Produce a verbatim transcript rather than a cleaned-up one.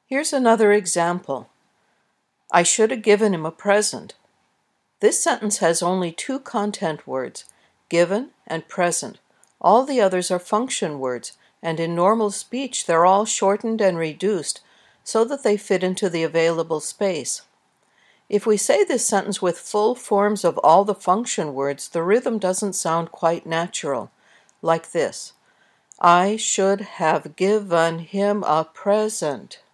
Here's another example. I should have given him a present. This sentence has only two content words, given and present. All the others are function words, and in normal speech they're all shortened and reduced so that they fit into the available space. If we say this sentence with full forms of all the function words, the rhythm doesn't sound quite natural, like this. I should have given him a present.